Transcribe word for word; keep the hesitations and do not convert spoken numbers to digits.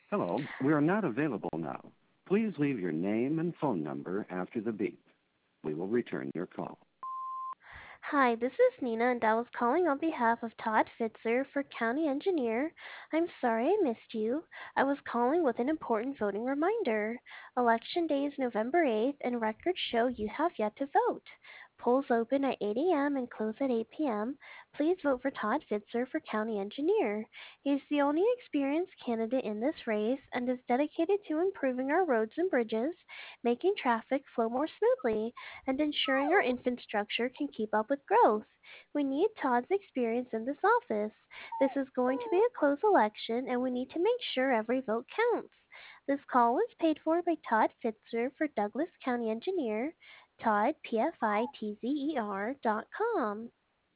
Hello, we are not available now. Please leave your name and phone number after the beep. We will return your call. Hi, this is Nina, and I was calling on behalf of Todd Fitzer for County Engineer. I'm sorry I missed you. I was calling with an important voting reminder. Election Day is November eighth, and records show you have yet to vote. Polls open at eight a m and close at eight p m Please vote for Todd Fitzer for County Engineer. He's the only experienced candidate in this race and is dedicated to improving our roads and bridges, making traffic flow more smoothly, and ensuring our infrastructure can keep up with growth. We need Todd's experience in this office. This is going to be a close election, and we need to make sure every vote counts. This call was paid for by Todd Fitzer for Douglas County Engineer, Todd, P F I T Z E R dot com.